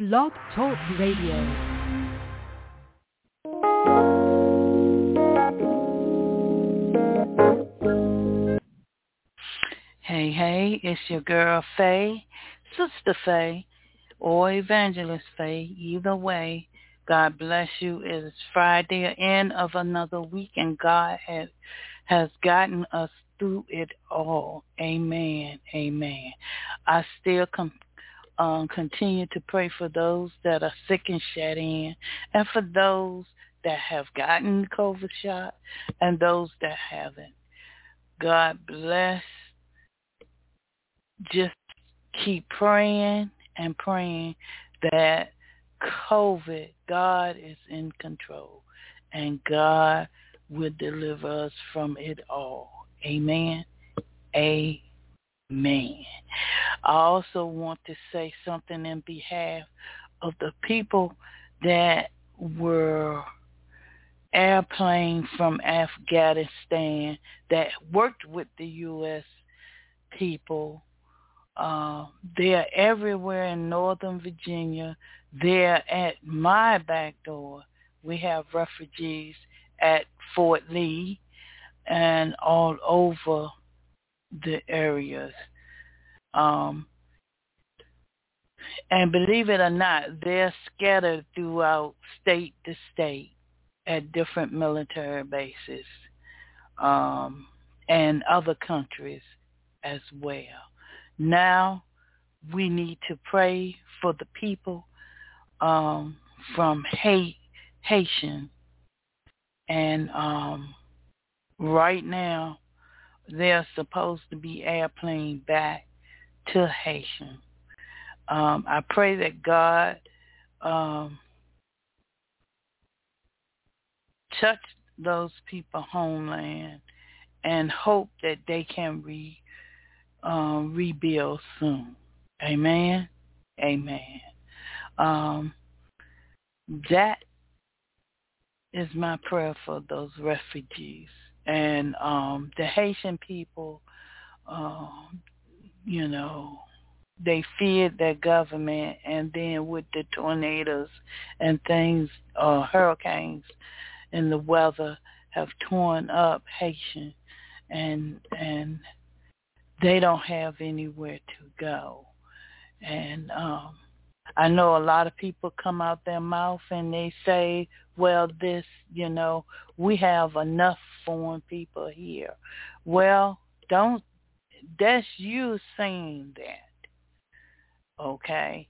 Blog Talk Radio. Hey, it's your girl Faye, Sister Faye, or Evangelist Faye. Either way, God bless you. It is Friday, end of another week, and God has gotten us through it all. Amen. I still continue to pray for those that are sick and shut in, and for those that have gotten the COVID shot, and those that haven't. God bless. Just keep praying and praying that COVID, God is in control, and God will deliver us from it all. Amen. I also want to say something in behalf of the people that were airplane from Afghanistan that worked with the U.S. people. They're everywhere in Northern Virginia. They're at my back door. We have refugees at Fort Lee and all over the areas. And believe it or not, they're scattered throughout state to state at different military bases and other countries as well. Now we need to pray for the people from Haitian, and right now they're supposed to be airplane back to Haitian. I pray that God touch those people homeland and hope that they can rebuild soon. Amen. That is my prayer for those refugees. And the Haitian people, they feared their government, and then with the tornadoes and things, hurricanes and the weather have torn up Haitian, and they don't have anywhere to go. And I know a lot of people come out their mouth and they say, well, we have enough foreign people here. Well, that's you saying that, okay?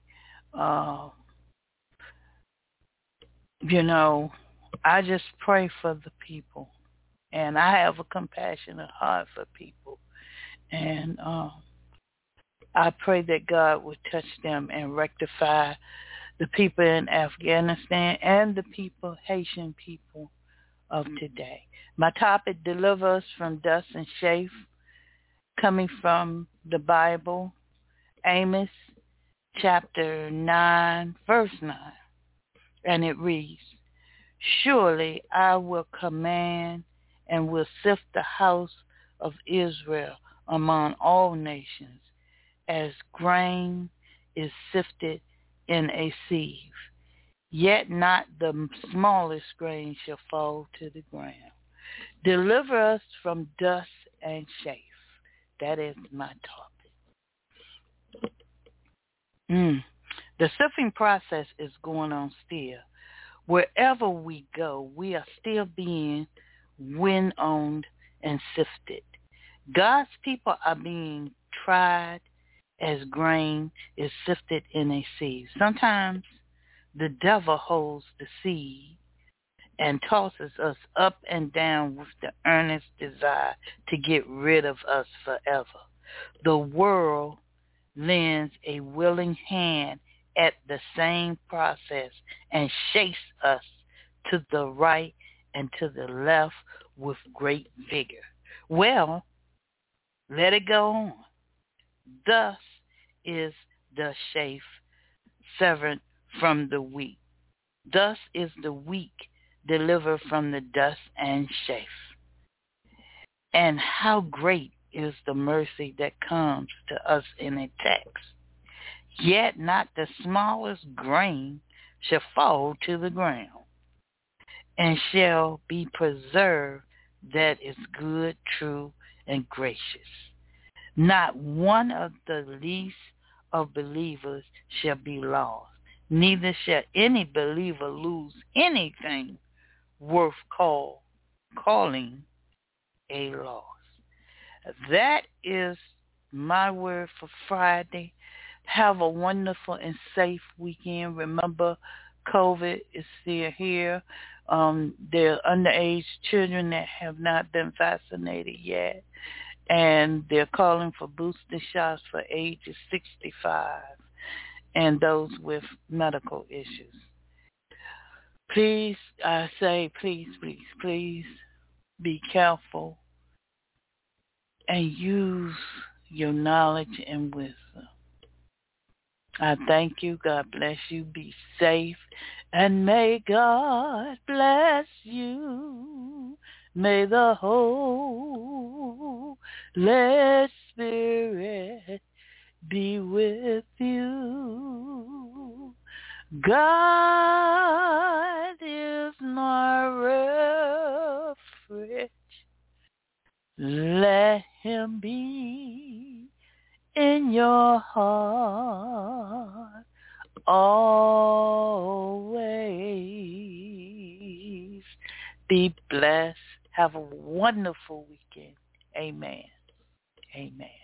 I just pray for the people, and I have a compassionate heart for people. And I pray that God will touch them and rectify the people in Afghanistan and the Haitian people of today. My topic, deliver us from dust and chaff, coming from the Bible, Amos chapter 9, verse 9. And it reads, surely I will command and will sift the house of Israel among all nations, as grain is sifted in a sieve. Yet not the smallest grain shall fall to the ground. Deliver us from dust and chaff. That is my topic. The sifting process is going on still. Wherever we go, we are still being winnowed and sifted. God's people are being tried as grain is sifted in a sieve. Sometimes the devil holds the seed and tosses us up and down with the earnest desire to get rid of us forever. The world lends a willing hand at the same process and shakes us to the right and to the left with great vigor. Well, let it go on. Thus is the chaff severed from the wheat. Thus is the weak delivered from the dust and chaff. And how great is the mercy that comes to us in a text. yet not the smallest grain shall fall to the ground, and shall be preserved that is good, true, and gracious. Not one of the least of believers shall be lost, neither shall any believer lose anything worth calling a loss. That is my word for Friday. Have a wonderful and safe weekend. Remember, COVID is still here. There are underage children that have not been vaccinated yet, and they're calling for booster shots for ages 65 and those with medical issues. Please, I say, please, please, please be careful and use your knowledge and wisdom. I thank you. God bless you. Be safe. And may God bless you. May the Holy Spirit be with you. God is my refuge. Let him be in your heart always. Be blessed. Have a wonderful weekend. Amen. Amen.